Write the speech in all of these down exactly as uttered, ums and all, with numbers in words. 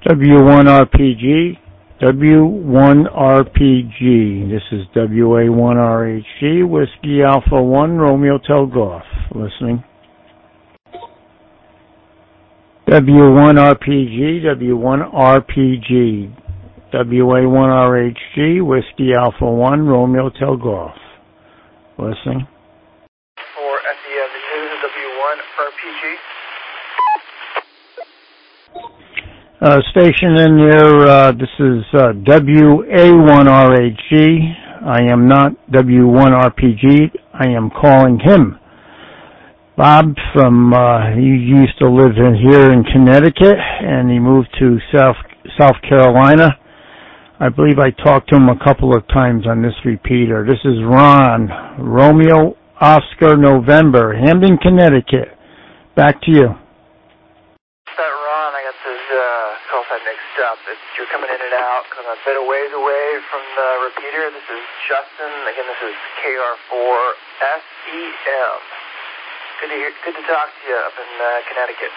W one R P G, W one R P G. This is W A one R H G, Whiskey Alpha one, Romeo Tel Golf. Listening. W one R P G, W one R P G, W A one R H G, Whiskey Alpha one, Romeo Tel Golf. Listening. For S E M two, W one R P G. Uh, station in here, uh, this is uh, W A one R H G. I am not W one R P G. I am calling him. Bob from, uh, he used to live in here in Connecticut, and he moved to South South Carolina. I believe I talked to him a couple of times on this repeater. This is Ron, Romeo Oscar November, Hamden, Connecticut. Back to you. That Ron, I got this uh, call sign mixed up. It's, you're coming in and out because I'm a bit of ways away from the repeater. This is Justin. Again, this is K R four S E M. Good to hear, good to talk to you up in uh, Connecticut.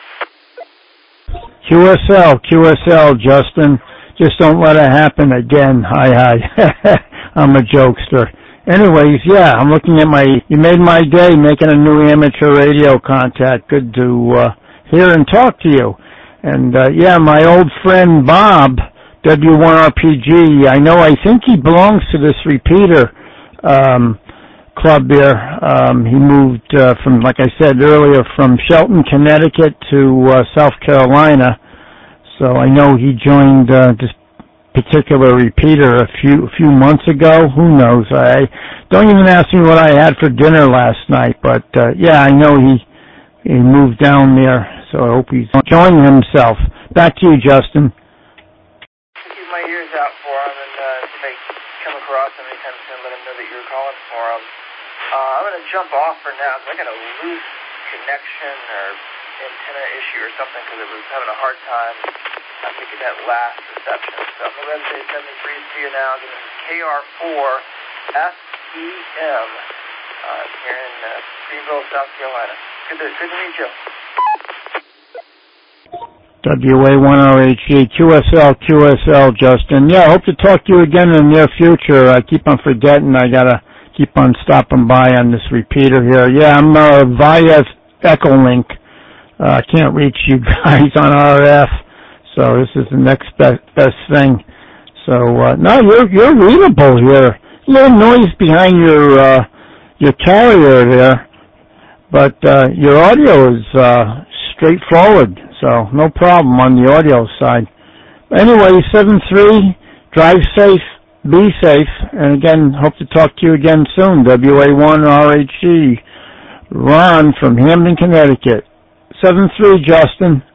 Q S L, Q S L, Justin. Just don't let it happen again. Hi, hi. I'm a jokester. Anyways, yeah, I'm looking at my, you made my day making a new amateur radio contact. Good to uh, hear and talk to you. And, uh, yeah, my old friend Bob, W one R P G, I know, I think he belongs to this repeater um, club there. Um, he moved uh, from, like I said earlier, from Shelton, Connecticut to uh, South Carolina. So I know he joined uh, this particular repeater a few few months ago. Who knows? I don't even ask me what I had for dinner last night. But uh, yeah, I know he he moved down there. So I hope he's enjoying himself. Back to you, Justin. Keep my ears out for him, and uh, if I come across him anytime soon, let him know that you're calling for him. Uh, I'm going to jump off for now. I got a loose connection or antenna issue or something because it was having a hard time uh, making that last reception. So I'm going to let it send me free to you now. This is K R four S E M uh, here in uh, Greenville, South Carolina. Good to, good to meet you. W A one R H G, Q S L, Q S L, Justin. Yeah, I hope to talk to you again in the near future. I keep on forgetting. I got to keep on stopping by on this repeater here. Yeah, I'm uh, via Echolink. I uh, can't reach you guys on R F, so this is the next best, best thing. So, uh, no, you're, you're readable here. A little noise behind your, uh, your carrier there, but, uh, your audio is, uh, straightforward, so no problem on the audio side. Anyway, seven three, drive safe, be safe, and again, hope to talk to you again soon. W A one R H G, Ron from Hamden, Connecticut. seven three, Justin.